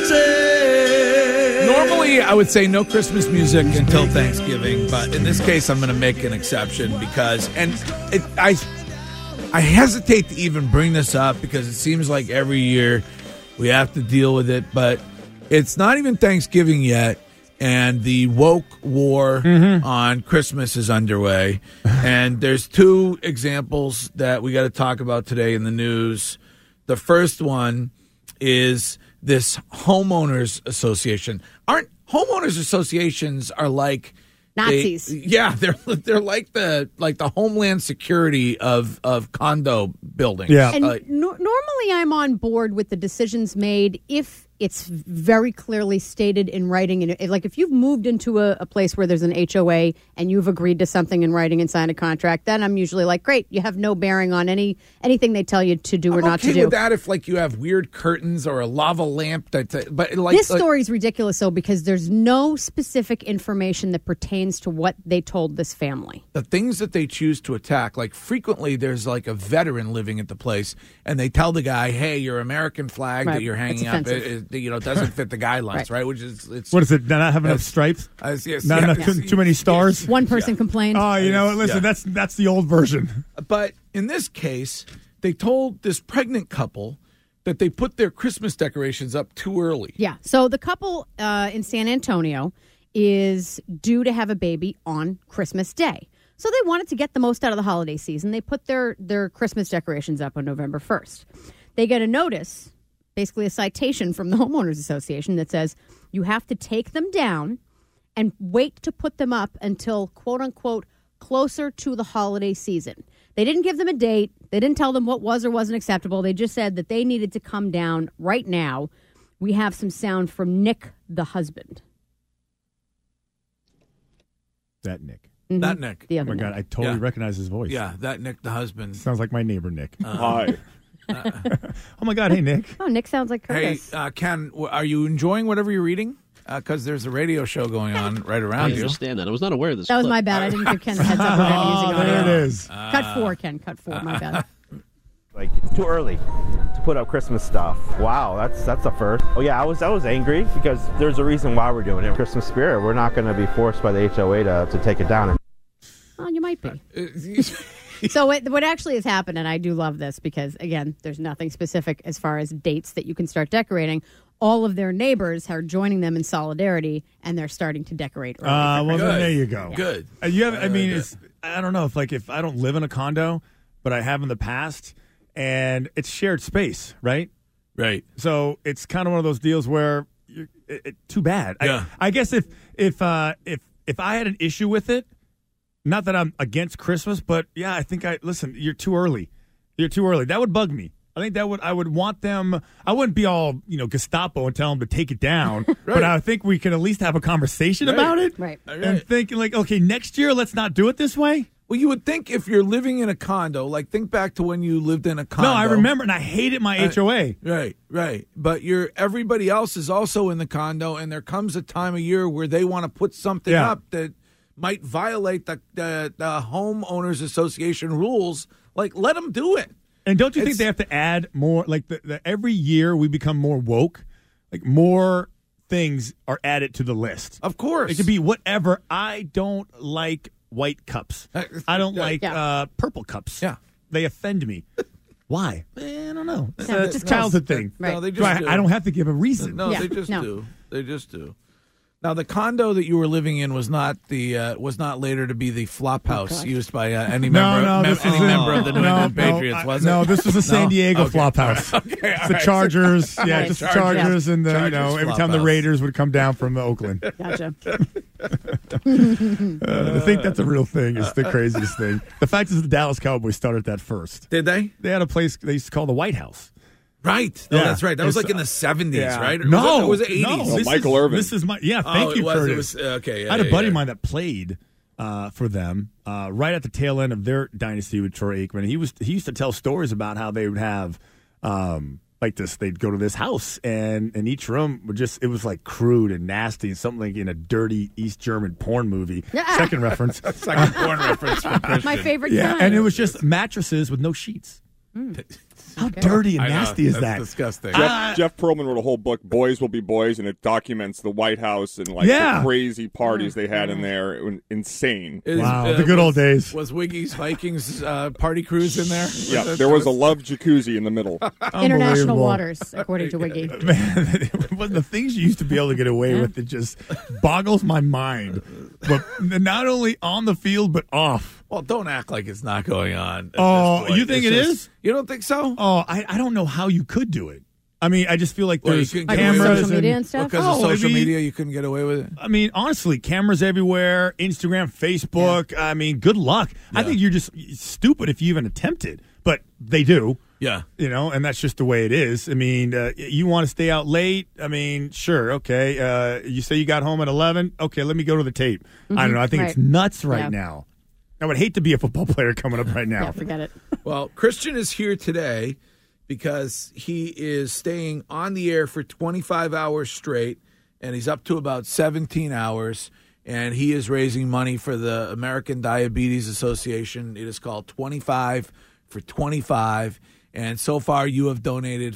town.
Normally, I would say no Christmas music until Thanksgiving, but in this case, I'm going to make an exception because, I hesitate to even bring this up because it seems like every year we have to deal with it, but it's not even Thanksgiving yet, and the woke war on Christmas is underway. And there's two examples that we got to talk about today in the news. The first one is this homeowners association. Aren't homeowners associations are like
Nazis?
They're like the Homeland Security of condo buildings.
Yeah,
and normally I'm on board with the decisions made if it's very clearly stated in writing. And like if you've moved into a place where there's an HOA and you've agreed to something in writing and signed a contract, then I'm usually like, great, you have no bearing on anything they tell you to do or not to do.
I'm okay with that if like you have weird curtains or a lava lamp. But like
this story is ridiculous, though, because there's no specific information that pertains to what they told this family.
The things that they choose to attack, like frequently there's like a veteran living at the place, and they tell the guy, "Hey, your American flag that you're hanging up, doesn't fit the guidelines, right?" Which is
what is it? Not have enough stripes? Not enough too many stars.
One person complained.
Oh, listen, that's the old version.
But in this case, they told this pregnant couple that they put their Christmas decorations up too early.
Yeah. So the couple in San Antonio is due to have a baby on Christmas Day. So they wanted to get the most out of the holiday season. They put their Christmas decorations up on November 1st. They get a notice, basically a citation from the Homeowners Association that says you have to take them down and wait to put them up until, quote unquote, closer to the holiday season. They didn't give them a date. They didn't tell them what was or wasn't acceptable. They just said that they needed to come down right now. We have some sound from Nick, the husband.
That Nick.
Mm-hmm.
That Nick.
The
Oh
other
my God,
Nick.
I totally recognize his voice.
Yeah, that Nick, the husband.
Sounds like my neighbor, Nick.
Hi.
Oh my God, hey, Nick.
Oh, Nick sounds like
Hey,
Curtis.
Ken, are you enjoying whatever you're reading? Because there's a radio show going on right
I
around you.
understand that. I was not aware of this.
That was
clip.
my bad. I didn't give Ken the heads up. We're going to be using
Oh, there
audio.
it is.
Cut 4, Ken. Cut 4. My bad.
Like, it's too early to put up Christmas stuff. Wow, that's a first. Oh yeah, I was angry because there's a reason why we're doing it. Christmas spirit. We're not going to be forced by the HOA to take it down.
Oh, you might be. So what actually has happened, and I do love this because, again, there's nothing specific as far as dates that you can start decorating. All of their neighbors are joining them in solidarity, and they're starting to decorate early.
Well,
for
then there you go.
Good.
You have. I mean, I don't know if I don't live in a condo, but I have in the past, and it's shared space, right?
Right.
So it's kind of one of those deals where too bad.
Yeah.
I guess if I had an issue with it, not that I'm against Christmas, but yeah, I think listen. You're too early. You're too early. That would bug me. I think I would want them. I wouldn't be all Gestapo and tell them to take it down, but I think we can at least have a conversation about it,
right?
And think like, okay, next year let's not do it this way.
Well, you would think if you're living in a condo, like think back to when you lived in a condo.
No, I remember, and I hated my HOA.
Right. But everybody else is also in the condo, and there comes a time of year where they want to put something up that might violate the homeowners association rules. Like, let them do it.
And don't you think they have to add more? Like every year we become more woke. Like more things are added to the list.
Of course,
it could be whatever. I don't like white cups. I don't like purple cups. Yeah, they offend me. Why? I don't know. It's a childhood thing.
Right. No, they just do.
I don't have to give a reason.
No, they just do. They just do. Now, the condo that you were living in was not later to be the flop house used by any member of the New England Patriots, was it?
No, this was the San Diego flop house.
Okay,
it's the Chargers. Yeah, just the Chargers, and
Chargers
every time the Raiders would come down from Oakland.
Gotcha.
To think that's a real thing is the craziest thing. The fact is, the Dallas Cowboys started that first.
Did they?
They had a place they used to call the White House.
Right. No, that's right. That was like in the 70s, right? Or
No.
was it 80s?
No,
Michael Irvin.
This is my thank you, Curtis.
Okay.
I had a buddy of mine that played for them right at the tail end of their dynasty with Troy Aikman. He used to tell stories about how they would have like this. They'd go to this house, and each room would it was like crude and nasty, and something like in a dirty East German porn movie. Second reference.
Second porn reference from Christian.
My favorite
Yeah,
kind.
and it was just mattresses with no sheets. How dirty and nasty is
that's
that?
Disgusting.
Jeff Pearlman wrote a whole book, Boys Will Be Boys, and it documents the White House and the crazy parties they had in there. It was insane.
Wow, the good old days.
Was Wiggy's Vikings party cruise in there?
Yeah, there was a love jacuzzi in the middle.
International waters, according to Wiggy.
Man, the things you used to be able to get away with, it just boggles my mind. But not only on the field, but off.
Well, don't act like it's not going on.
Oh, you think it is?
You don't think so?
Oh, I don't know how you could do it. I mean, I just feel like there's
cameras
cameras
social media and stuff.
Because of social media, you couldn't get away with it.
I mean, honestly, cameras everywhere, Instagram, Facebook. Yeah. I mean, good luck. Yeah. I think you're just stupid if you even attempt it, but they do.
Yeah.
You know, and that's just the way it is. I mean, you want to stay out late? I mean, sure, okay. You say you got home at 11? Okay, let me go to the tape. Mm-hmm. I don't know. I think it's nuts right now. I would hate to be a football player coming up right now.
Yeah, forget it.
Well, Christian is here today because he is staying on the air for 25 hours straight, and he's up to about 17 hours, and he is raising money for the American Diabetes Association. It is called 25 for 25, and so far you have donated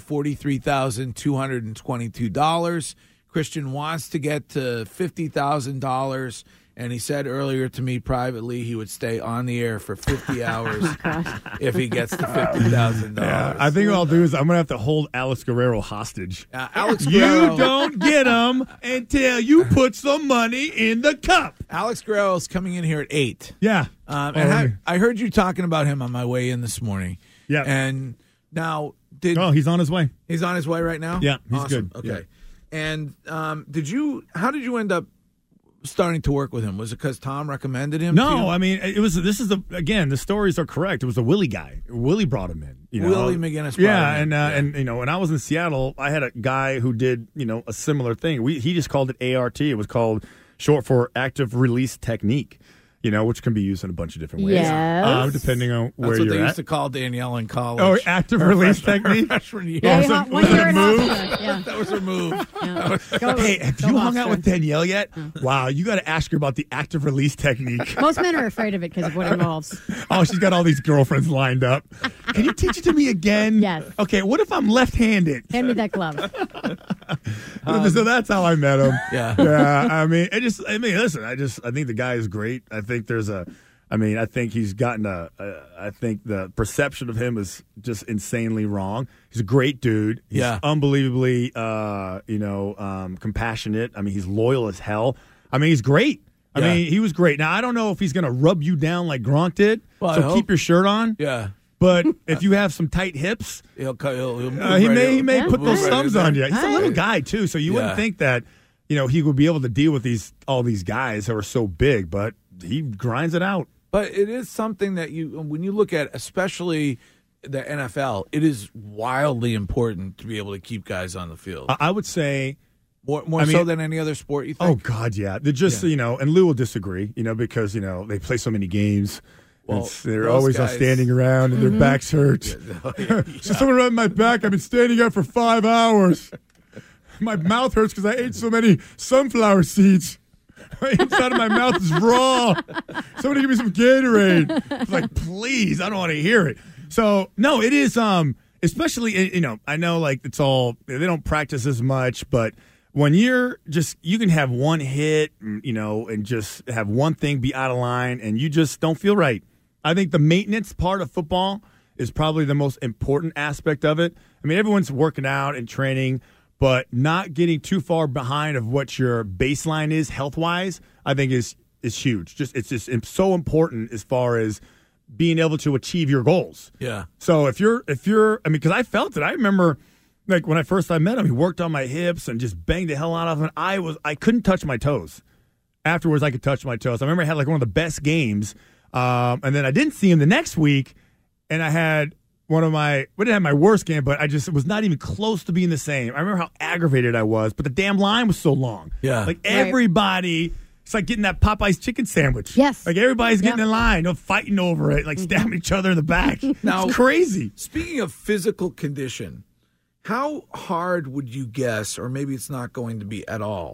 $43,222. Christian wants to get to $50,000, And he said earlier to me privately he would stay on the air for 50 hours if he gets the $50,000.
Yeah, I think what I'll do is I'm going to have to hold Alex Guerrero hostage.
Alex Guerrero.
You don't get him until you put some money in the cup.
Alex Guerrero is coming in here at 8.
Yeah.
And I heard you talking about him on my way in this morning.
Yeah.
And now
he's on his way.
He's on his way right now?
Yeah, he's
awesome.
good.
Okay.
Yeah.
And how did you end up starting to work with him? Was it because Tom recommended him?
No, I mean, the stories are correct. It was a Willie guy. Willie brought him in.
Willie McGinnis.
Yeah, and when I was in Seattle, I had a guy who did a similar thing. He just called it ART. It was called short for active release technique. Which can be used in a bunch of different ways.
Yes.
Depending on where
That's what
you're
they
at.
used to call Danielle in college.
Oh, active release technique?
Freshman year.
Yeah,
was that a move?
That was a move.
Hey, have you hung out with Danielle yet? Wow, you got to ask her about the active release technique.
Most men are afraid of it because of what it involves.
Oh, she's got all these girlfriends lined up. Can you teach it to me again?
Yes.
Okay, what if I'm left-handed?
Hand me that glove.
So that's how I met him.
Yeah.
Yeah. Listen, I think the guy is great. I think I think he's gotten I think the perception of him is just insanely wrong. He's a great dude. He's unbelievably, compassionate. I mean, he's loyal as hell. I mean, he's great. I mean, he was great. Now, I don't know if he's going to rub you down like Gronk did.
Well,
so keep your shirt on.
Yeah.
But if you have some tight hips,
he'll move
he may put those thumbs on you. He's a
All
little
right.
guy too, so you wouldn't think that he would be able to deal with all these guys who are so big, but he grinds it out.
But it is something that when you look at, especially the NFL, it is wildly important to be able to keep guys on the field.
I would say
more so than any other sport. You think?
Oh God, yeah. They're just and Lou will disagree, because they play so many games.
Well,
they're always all standing around and their backs hurt. So someone rubbed my back. I've been standing up for 5 hours. My mouth hurts because I ate so many sunflower seeds. Inside of my mouth is raw. Somebody give me some Gatorade. It's like, please, I don't want to hear it. So, no, it is, especially, I know like it's all, they don't practice as much, but when you can have one hit, and just have one thing be out of line and you just don't feel right. I think the maintenance part of football is probably the most important aspect of it. I mean, everyone's working out and training, but not getting too far behind of what your baseline is health-wise, I think is huge. It's so important as far as being able to achieve your goals.
Yeah.
So if you're, because I felt it. I remember, like when I met him, he worked on my hips and just banged the hell out of it. I couldn't touch my toes. Afterwards, I could touch my toes. I remember I had like one of the best games, and then I didn't see him the next week, and I had we didn't have my worst game, but it was not even close to being the same. I remember how aggravated I was, but the damn line was so long.
Yeah.
Like everybody, it's like getting that Popeye's chicken sandwich.
Yes.
Like everybody's getting in line, fighting over it, like stabbing each other in the back.
Now,
it's crazy.
Speaking of physical condition, how hard would you guess, or maybe it's not going to be at all,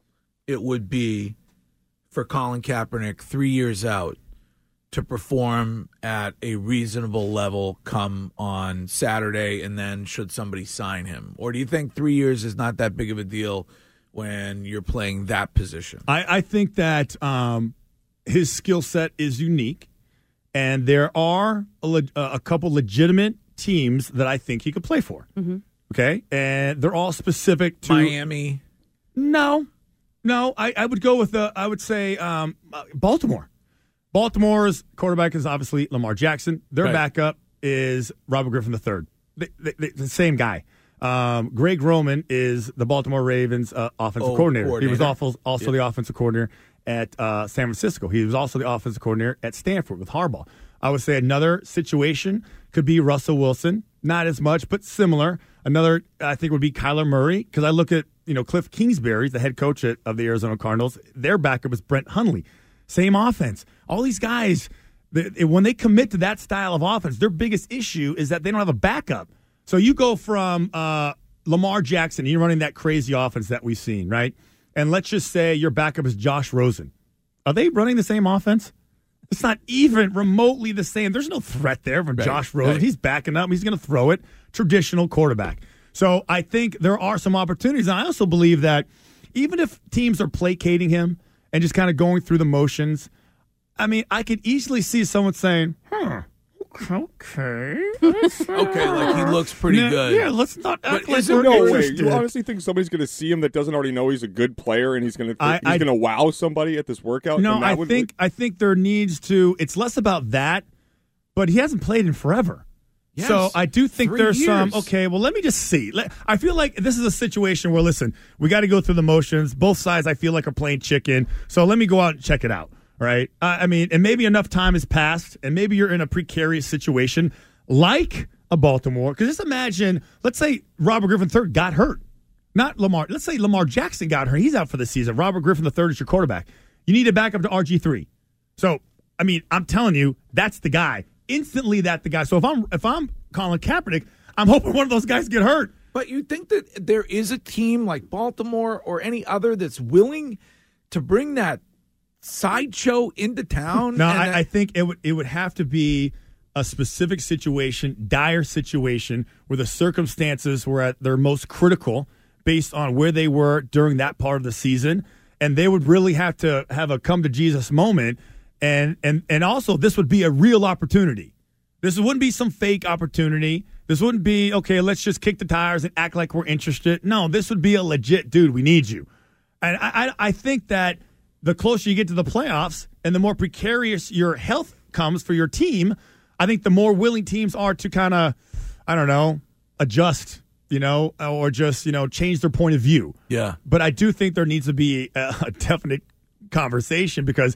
it would be for Colin Kaepernick 3 years out to perform at a reasonable level come on Saturday, and then should somebody sign him? Or do you think 3 years is not that big of a deal when you're playing that position?
I think that his skill set is unique, and there are a couple legitimate teams that I think he could play for.
Mm-hmm.
Okay? And they're all specific to
Miami?
No, I would go with I would say Baltimore. Baltimore's quarterback is obviously Lamar Jackson. Their backup is Robert Griffin III. The same guy. Greg Roman is the Baltimore Ravens offensive coordinator. He was also the offensive coordinator at San Francisco. He was also the offensive coordinator at Stanford with Harbaugh. I would say another situation could be Russell Wilson. Not as much, but similar. Another, I think, would be Kyler Murray, because I look at Cliff Kingsbury, the head coach of the Arizona Cardinals. Their backup is Brent Hundley. Same offense. All these guys, when they commit to that style of offense, their biggest issue is that they don't have a backup. So you go from Lamar Jackson, you're running that crazy offense that we've seen, right? And let's just say your backup is Josh Rosen. Are they running the same offense? It's not even remotely the same. There's no threat there from Josh Rosen. Right. He's backing up. He's going to throw it. Traditional quarterback. So I think there are some opportunities. And I also believe that even if teams are placating him and just kind of going through the motions. I mean, I could easily see someone saying, okay.
Okay, like he looks pretty good.
Yeah, let's not act like
Is
we're
there no way?
interested.
You honestly think somebody's going to see him that doesn't already know he's a good player and he's going to wow somebody at this workout?
No,
And that
I think there needs to. It's less about that, but he hasn't played in forever.
Yes,
So I do think
3
there's some.
years.
Okay, well, let me just see. I feel like this is a situation where, listen, we got to go through the motions. Both sides, I feel like, are playing chicken. So let me go out and check it out. Right? I mean, and maybe enough time has passed, and maybe you're in a precarious situation like a Baltimore. Because just imagine, let's say Robert Griffin III got hurt. Not Lamar. Let's say Lamar Jackson got hurt. He's out for the season. Robert Griffin III is your quarterback. You need to back up to RG3. So, I mean, I'm telling you, that's the guy. Instantly, that's the guy. So if I'm Colin Kaepernick, I'm hoping one of those guys get hurt.
But you think that there is a team like Baltimore or any other that's willing to bring that sideshow into town?
No, I think it would have to be a specific situation, dire situation, where the circumstances were at their most critical based on where they were during that part of the season, and they would really have to have a come to Jesus moment, and also this would be a real opportunity. This wouldn't be some fake opportunity. This wouldn't be, okay, let's just kick the tires and act like we're interested. No, this would be a legit, dude, we need you. And I think that the closer you get to the playoffs and the more precarious your health comes for your team, I think the more willing teams are to kind of, I don't know, adjust, or just, change their point of view.
Yeah.
But I do think there needs to be a definite conversation because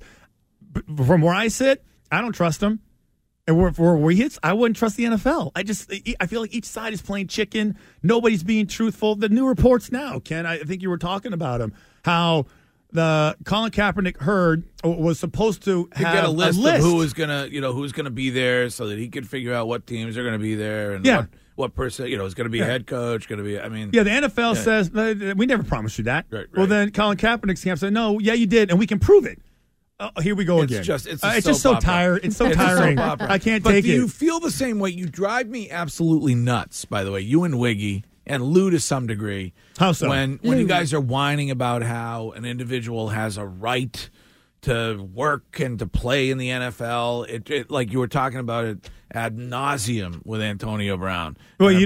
from where I sit, I don't trust them. And where he hits, I wouldn't trust the NFL. I feel like each side is playing chicken. Nobody's being truthful. The new reports now, Ken, I think you were talking about them, how the Colin Kaepernick herd was supposed to have
get a list of who is who's gonna be there, so that he could figure out what teams are going to be there and what person is going to be a head coach, going to be. I mean,
the NFL says we never promised you that.
Right.
Well, then Colin Kaepernick's camp said, no, yeah, you did, and we can prove it. Here we go again.
It's just
so tired. It's so tiring. I can't take it.
But do you feel the same way? You drive me absolutely nuts. By the way, you and Wiggy and Lou to some degree.
How so?
When you guys are whining about how an individual has a right to work and to play in the NFL, it like you were talking about it ad nauseum with Antonio Brown.
Well, you're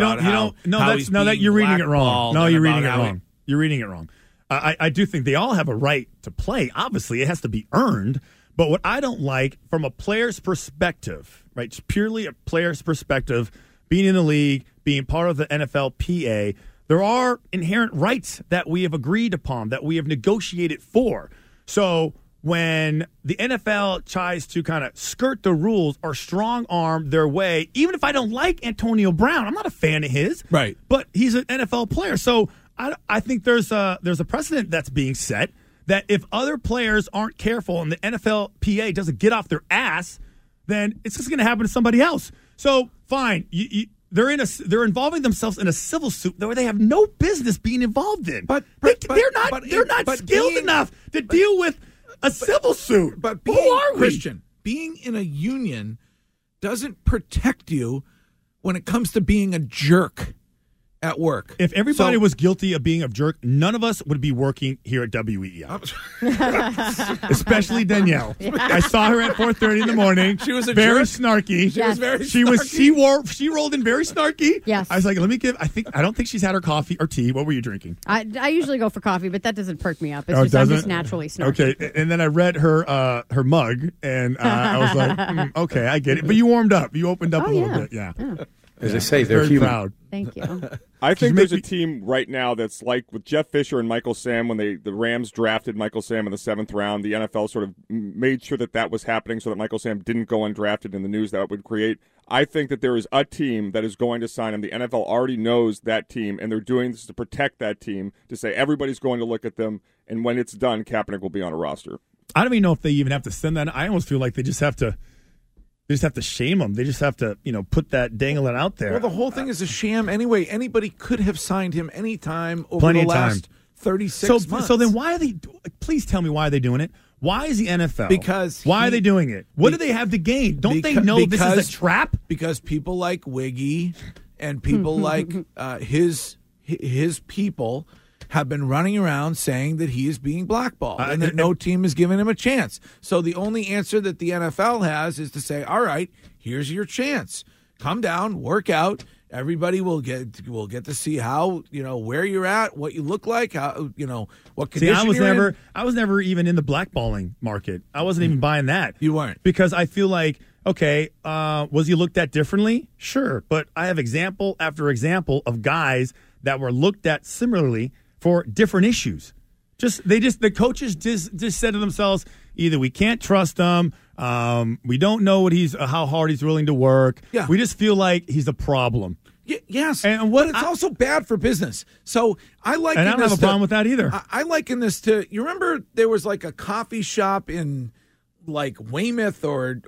reading it wrong. No, you're reading it wrong. You're reading it wrong. I do think they all have a right to play. Obviously, it has to be earned. But what I don't like from a player's perspective, right, it's purely a player's perspective, being in the league, being part of the NFLPA, there are inherent rights that we have agreed upon, that we have negotiated for. So when the NFL tries to kind of skirt the rules or strong-arm their way, even if I don't like Antonio Brown, I'm not a fan of his.
Right.
But he's an NFL player. So I think there's a precedent that's being set that if other players aren't careful and the NFLPA doesn't get off their ass, then it's just going to happen to somebody else. So fine, they're involving themselves in a civil suit where they have no business being involved in. But they're not skilled enough to deal with a civil suit.
But
who are we?
Christian, being in a union doesn't protect you when it comes to being a jerk at work.
If everybody was guilty of being a jerk, none of us would be working here at WEEI. Especially Danielle. I saw her at 4:30 in the morning.
She was
very
jerk.
snarky.
She was very snarky.
She rolled in very snarky.
Yes.
I was like, I don't think she's had her coffee or tea. What were you drinking?
I usually go for coffee, but that doesn't perk me up. It's
I'm
just naturally snarky.
Okay, and then I read her mug, and I was like, okay, I get it. But you warmed up. You opened up a little bit. Yeah.
As I say, they're
very
human.
proud.
Thank you.
I think there's a team right now that's like with Jeff Fisher and Michael Sam when the Rams drafted Michael Sam in the 7th round. The NFL sort of made sure that was happening so that Michael Sam didn't go undrafted in the news that would create. I think that there is a team that is going to sign him. The NFL already knows that team, and they're doing this to protect that team, to say everybody's going to look at them, and when it's done, Kaepernick will be on a roster.
I don't even know if they even have to send that. I almost feel like they just have to shame them. They just have to, put that dangling out there.
Well, the whole thing is a sham anyway. Anybody could have signed him anytime over
Plenty
the
of time.
last 36 months.
So then why are they – please tell me why are they doing it? Why is the NFL –
Why
are they doing it? What do they have to gain? Don't they know this is a trap?
Because people like Wiggy and people like his people have been running around saying that he is being blackballed and that no team is giving him a chance. So the only answer that the NFL has is to say, all right, here's your chance. Come down, work out. Everybody will get to see how, where you're at, what you look like, how, what condition
I was never even in the blackballing market. I wasn't even buying that.
You weren't.
Because I feel like, okay, was he looked at differently? Sure. But I have example after example of guys that were looked at similarly for different issues. The coaches just said to themselves, either we can't trust him, we don't know how hard he's willing to work.
Yeah.
We just feel like he's a problem.
Yes, but it's also bad for business. So I like,
and I don't have a problem with that either.
I liken this to, you remember there was like a coffee shop in like Weymouth or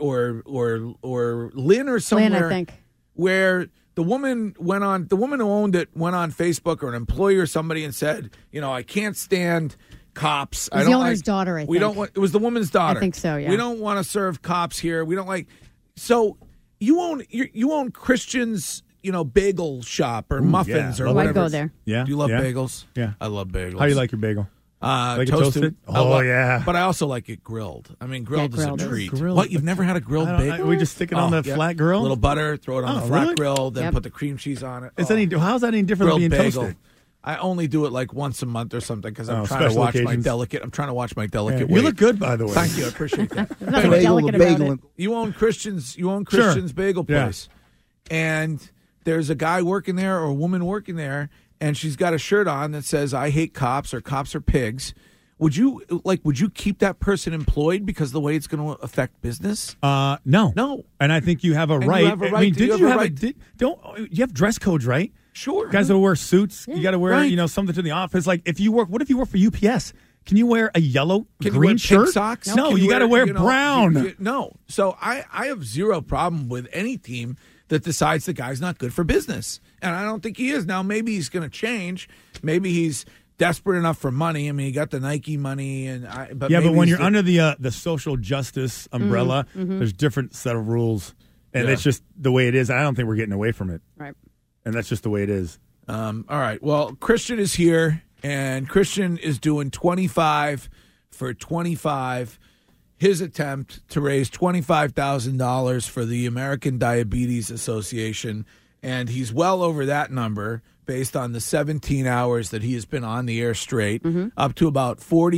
Lynn or somewhere,
Lynn, I think,
where the woman who owned it went on Facebook or an employee or somebody and said, I can't stand cops.
It was the owner's daughter, I think.
It was the woman's daughter.
I think so, yeah.
We don't want to serve cops here. We don't like. So you own Christian's, bagel shop or muffins or whatever.
I'd go there.
Yeah.
Do you love bagels?
Yeah.
I love bagels.
How do you like your bagel?
Like
toasted? Oh, yeah.
But I also like it grilled. I mean, grilled is a treat.
Grilled.
What, you've never had a grilled bagel?
We just stick it on the flat grill?
A little butter, throw it on the flat
really?
grill, then put the cream cheese on it.
How's that any different than being
bagel.
toasted?
I only do it like once a month or something because I'm trying to
special
watch my
occasions.
delicate. I'm trying to watch my delicate
You
weight.
look good, by the way.
Thank you. I appreciate that.
There's nothing delicate about it.
You own Christian's bagel place, and there's a guy working there or a woman working there, and she's got a shirt on that says "I hate cops" or "Cops are pigs." Would you keep that person employed because of the way it's going to affect business?
No. And I think you have a right. I mean, you have dress codes, right?
Sure.
Guys that wear suits, you got to wear, something to the office. Like what if you work for UPS? Can you wear a yellow, green shirt?
Pink socks?
No, you got to wear brown.
No. So I have zero problem with any team that decides the guy's not good for business. And I don't think he is. Now, maybe he's going to change. Maybe he's desperate enough for money. I mean, he got the Nike money. But
when you're under the social justice umbrella, there's different set of rules. And it's just the way it is. I don't think we're getting away from it.
Right.
And that's just the way it is.
All right. Well, Christian is here, and Christian is doing 25 for 25. His attempt to raise $25,000 for the American Diabetes Association, and he's well over that number based on the 17 hours that he has been on the air straight, up to about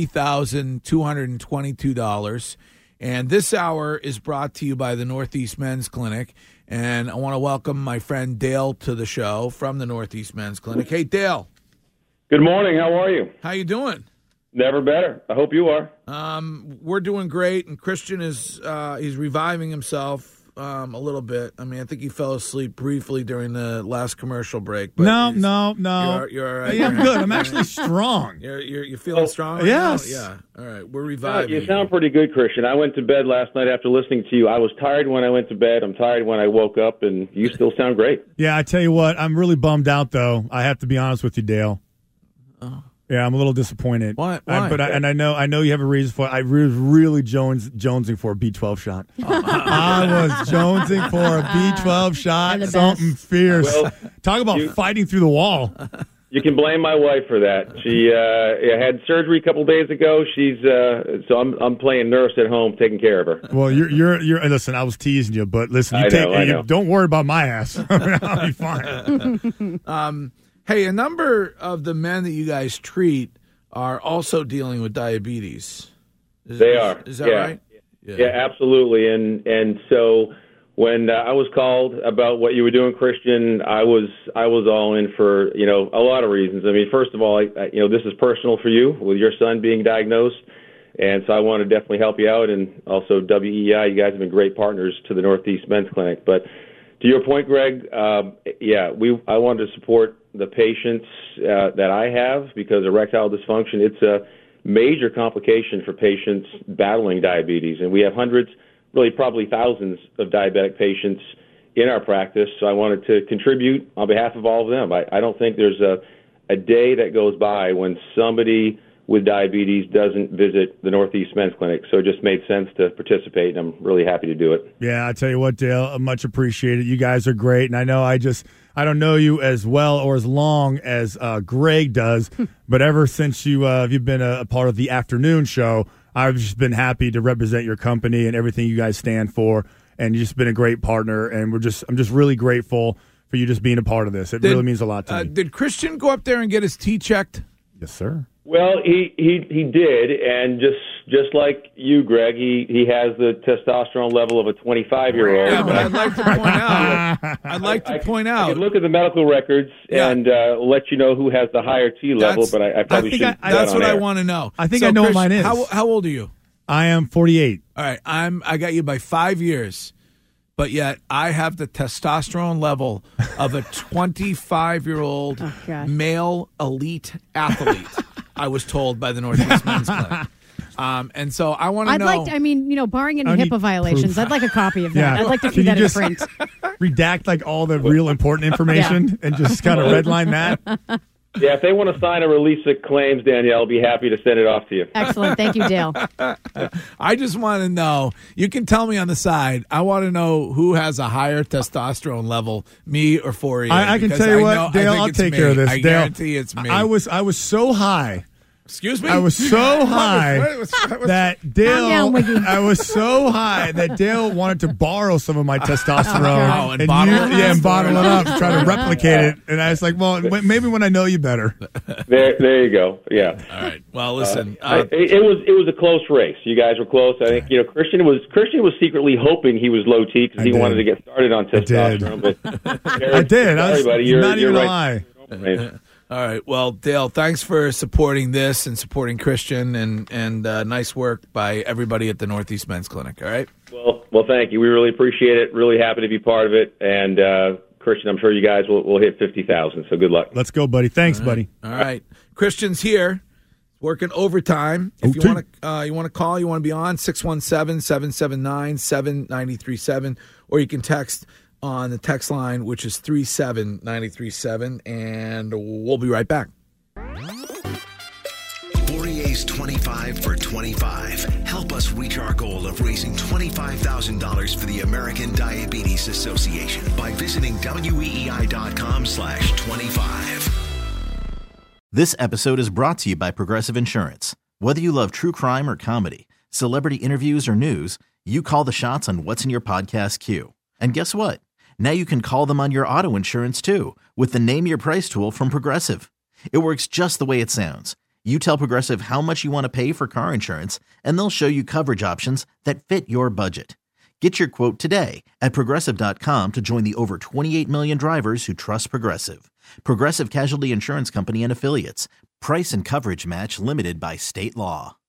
$40,222. And this hour is brought to you by the Northeast Men's Clinic. And I want to welcome my friend Dale to the show from the Northeast Men's Clinic. Hey, Dale.
Good morning. How are you?
How you doing?
Never better. I hope you are.
We're doing great, and Christian is he's reviving himself a little bit. I mean, I think he fell asleep briefly during the last commercial break. But
No.
You're all right.
Yeah, I'm good. I'm actually strong.
You're feeling strong right
yes.
now? Yeah. All right. We're reviving.
You sound pretty good, Christian. I went to bed last night after listening to you. I was tired when I went to bed. I'm tired when I woke up, and you still sound great.
Yeah, I tell you what, I'm really bummed out, though. I have to be honest with you, Dale.
Oh.
Yeah, I'm a little disappointed.
Why?
I know you have a reason for it. I was really jonesing for a B12 shot. I was jonesing for a B12 shot. Something fierce. Well, talk about fighting through the wall.
You can blame my wife for that. She had surgery a couple days ago. So I'm playing nurse at home, taking care of her.
Well, you're listen. I was teasing you, but listen,
I know.
Don't worry about my ass. I'll be fine.
Hey, a number of the men that you guys treat are also dealing with diabetes.
They are.
Is that right?
Yeah, absolutely. And so when I was called about what you were doing, Christian, I was all in for a lot of reasons. I mean, first of all, this is personal for you with your son being diagnosed, and so I want to definitely help you out. And also WEI, you guys have been great partners to the Northeast Men's Clinic. But to your point, Greg, I wanted to support the patients that I have, because erectile dysfunction, it's a major complication for patients battling diabetes. And we have hundreds, really probably thousands of diabetic patients in our practice. So I wanted to contribute on behalf of all of them. I don't think there's a day that goes by when somebody with diabetes doesn't visit the Northeast Men's Clinic. So it just made sense to participate, and I'm really happy to do it.
Yeah, I tell you what, Dale, much appreciated. You guys are great, and I know I don't know you as well or as long as Greg does, but ever since you've been a part of the afternoon show, I've just been happy to represent your company and everything you guys stand for, and you've just been a great partner, and I'm just really grateful for you just being a part of this. It really means a lot to me.
Did Christian go up there and get his T checked?
Yes, sir.
Well, he did, and just like you, Greg, he has the testosterone level of a 25-year-old.
Yeah, but I'd like to point out.
I could look at the medical records and let you know who has the higher T level, but I probably shouldn't.
That's what I want to know.
I think I know what mine is.
How old are you?
I am 48.
All right, I got you by 5 years. But yet I have the testosterone level of a 25-year-old male elite athlete, I was told by the Northeast Men's Clinic. And so I want to know.
Barring any HIPAA violations, I'd like a copy of that.
Yeah.
I'd like to see that in print.
Redact like all the real important information and just kind of redline that.
Yeah, if they want to sign a release of claims, Danielle, I'll be happy to send it off to you.
Excellent. Thank you, Dale.
I just want to know, you can tell me on the side, I want to know who has a higher testosterone level, me or Fourier.
I can tell you what, Dale, I'll take care of this.
I
Dale,
guarantee it's me.
I was so high.
Excuse me?
I was so high that Dale.
I
was so high that Dale wanted to borrow some of my testosterone
and bottle
it up, try to replicate it. And I was like, well, maybe when I know you better.
There you go. Yeah.
All right. Well, listen.
It was a close race. You guys were close. I think Christian was secretly hoping he was low T because he wanted to get started on testosterone.
I did.
Sorry, buddy.
You're not even
right.
a lie.
All right. Well, Dale, thanks for supporting this and supporting Christian, and nice work by everybody at the Northeast Men's Clinic. All right.
Well, thank you. We really appreciate it. Really happy to be part of it. And Christian, I'm sure you guys will hit 50,000. So good luck.
Let's go, buddy. Thanks, buddy.
All right. Christian's here, working overtime. If you want to call, you want to be on 617-779-7937, or you can text on the text line, which is 37937, and we'll be right back.
Fourier's 25 for 25. Help us reach our goal of raising $25,000 for the American Diabetes Association by visiting weei.com/25.
This episode is brought to you by Progressive Insurance. Whether you love true crime or comedy, celebrity interviews or news, you call the shots on what's in your podcast queue. And guess what? Now you can call them on your auto insurance, too, with the Name Your Price tool from Progressive. It works just the way it sounds. You tell Progressive how much you want to pay for car insurance, and they'll show you coverage options that fit your budget. Get your quote today at Progressive.com to join the over 28 million drivers who trust Progressive. Progressive Casualty Insurance Company and Affiliates. Price and coverage match limited by state law.